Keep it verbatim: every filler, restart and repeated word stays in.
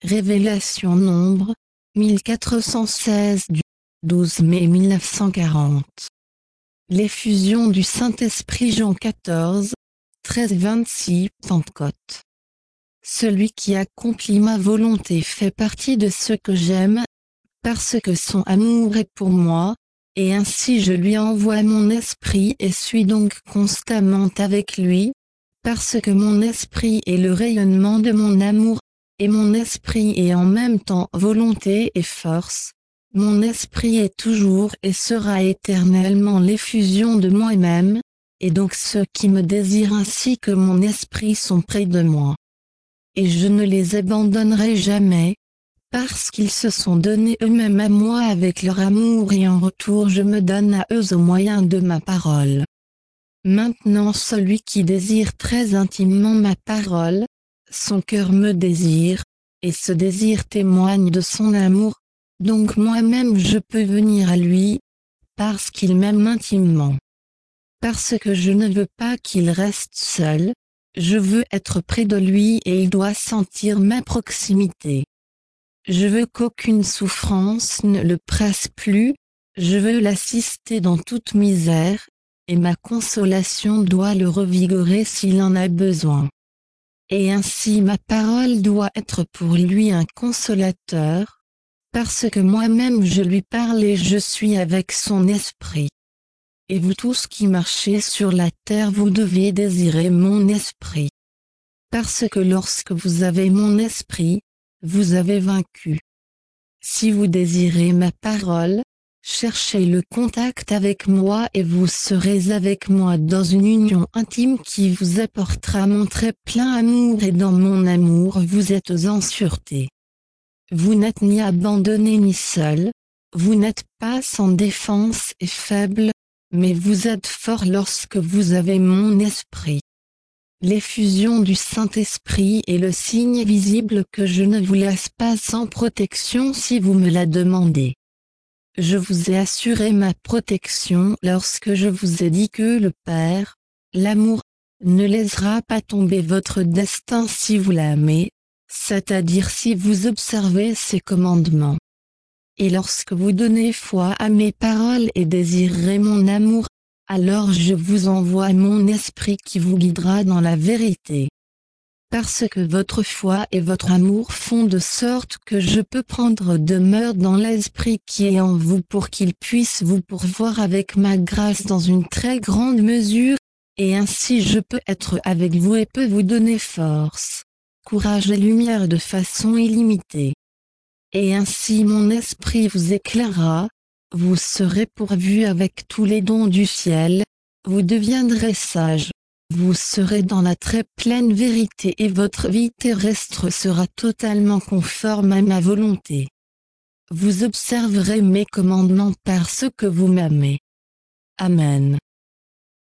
Révélation Nombre, mille quatre cent seize du douze mai mille neuf cent quarante. L'effusion du Saint-Esprit Jean quatorze, treize vingt-six Pentecôte. Celui qui accomplit ma volonté fait partie de ceux que j'aime, parce que son amour est pour moi, et ainsi je lui envoie mon esprit et suis donc constamment avec lui, parce que mon esprit est le rayonnement de mon amour, et mon esprit est en même temps volonté et force. Mon esprit est toujours et sera éternellement l'effusion de moi-même, et donc ceux qui me désirent ainsi que mon esprit sont près de moi. Et je ne les abandonnerai jamais, parce qu'ils se sont donnés eux-mêmes à moi avec leur amour et en retour je me donne à eux au moyen de ma parole. Maintenant celui qui désire très intimement ma parole, son cœur me désire, et ce désir témoigne de son amour, donc moi-même je peux venir à lui, parce qu'il m'aime intimement. Parce que je ne veux pas qu'il reste seul, je veux être près de lui et il doit sentir ma proximité. Je veux qu'aucune souffrance ne le presse plus, je veux l'assister dans toute misère, et ma consolation doit le revigorer s'il en a besoin. Et ainsi ma parole doit être pour lui un consolateur, parce que moi-même je lui parle et je suis avec son esprit. Et vous tous qui marchez sur la terre vous devez désirer mon esprit. Parce que lorsque vous avez mon esprit, vous avez vaincu. Si vous désirez ma parole, cherchez le contact avec moi et vous serez avec moi dans une union intime qui vous apportera mon très plein amour et dans mon amour vous êtes en sûreté. Vous n'êtes ni abandonné ni seul, vous n'êtes pas sans défense et faible, mais vous êtes fort lorsque vous avez mon esprit. L'effusion du Saint-Esprit est le signe visible que je ne vous laisse pas sans protection si vous me la demandez. Je vous ai assuré ma protection lorsque je vous ai dit que le Père, l'amour, ne laissera pas tomber votre destin si vous l'amez, c'est-à-dire si vous observez ses commandements. Et lorsque vous donnez foi à mes paroles et désirerez mon amour, alors je vous envoie mon esprit qui vous guidera dans la vérité. Parce que votre foi et votre amour font de sorte que je peux prendre demeure dans l'esprit qui est en vous pour qu'il puisse vous pourvoir avec ma grâce dans une très grande mesure, et ainsi je peux être avec vous et peux vous donner force, courage et lumière de façon illimitée. Et ainsi mon esprit vous éclairera, vous serez pourvus avec tous les dons du ciel, vous deviendrez sages, vous serez dans la très pleine vérité et votre vie terrestre sera totalement conforme à ma volonté. Vous observerez mes commandements parce que vous m'aimez. Amen.